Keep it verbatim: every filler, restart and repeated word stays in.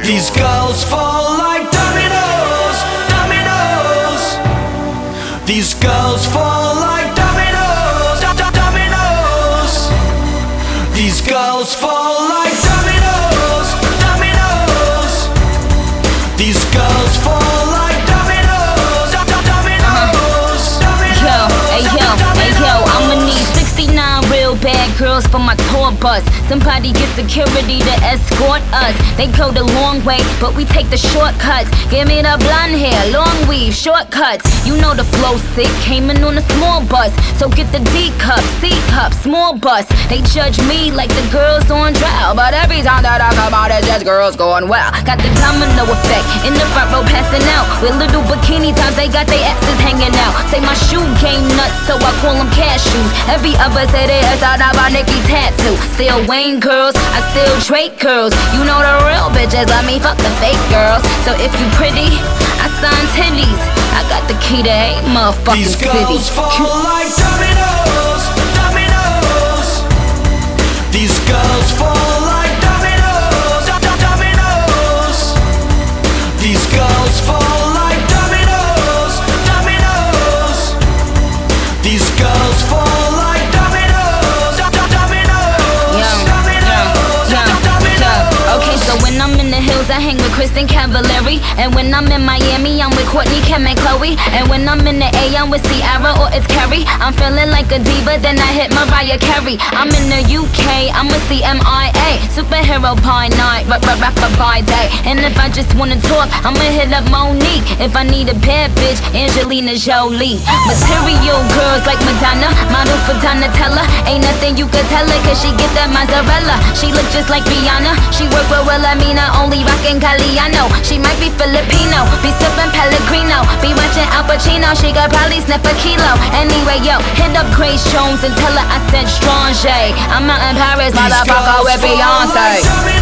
These girls fall like dominoes, dominoes. These girls fall like dominoes, do- do- dominoes. These girls fall like dominoes, dominoes. These girls fall like dominoes, do- do- dominoes. Yo, hey yo, hey yo, I'ma need sixty-nine real bad girls for my tour bus. Somebody get security to escort us. They go the long way, but we take the shortcuts. Give me the blonde hair, long weave, shortcuts. You know the flow sick, came in on a small bus. So get the D cup, C cup, small bus. They judge me like the girls on trial, but every time that I come out, it's just girls going well. Got the domino effect in the front row passing out. With little bikini tops, they got their asses hanging out. Say my shoe game nuts, so I call them cashews. Every other say they ass out of my Nicki tattoo. Still Wayne girls, I still Drake girls. You know the real bitches let me fuck the fake girls. So if you pretty, I sign titties. I got the key to eight motherfucking These cities. girls fall like dominoes, dominoes. These girls fall like dominoes, do- do- dominoes. These girls fall like dominoes, dominoes. These girls fall like dominoes, do- do- dominoes. Yeah, Dominoes, yeah, do- dominoes. Okay, so when I'm in the hills, I hang with Kristen Cavallari. And when I'm in Miami, I'm with Courtney, Kim, and Chloe. And when I'm in the A, I'm with Ciara or it's Carrie. I'm feeling like a diva, then I hit Mariah Carey. I'm in the U K, I'm with C M I A. Superhero by night, rap, rap, rapper by day. And if I just wanna talk, I'ma hit up Monique. If I need a bad bitch, Angelina Jolie. Material girls like Madonna, model for Donatella. Ain't nothing you could tell her, cause she get that mozzarella. She look just like Rihanna, she work with Wilhelmina, only rockin' Galliano. She might be Filipino, be sippin' Pellegrino, be watching Al Pacino, she could probably sniff a kilo. Anyway, yo, hit up Grace Jones and tell her I said Strange. I'm out in Paris, motherfucker, with Beyonce.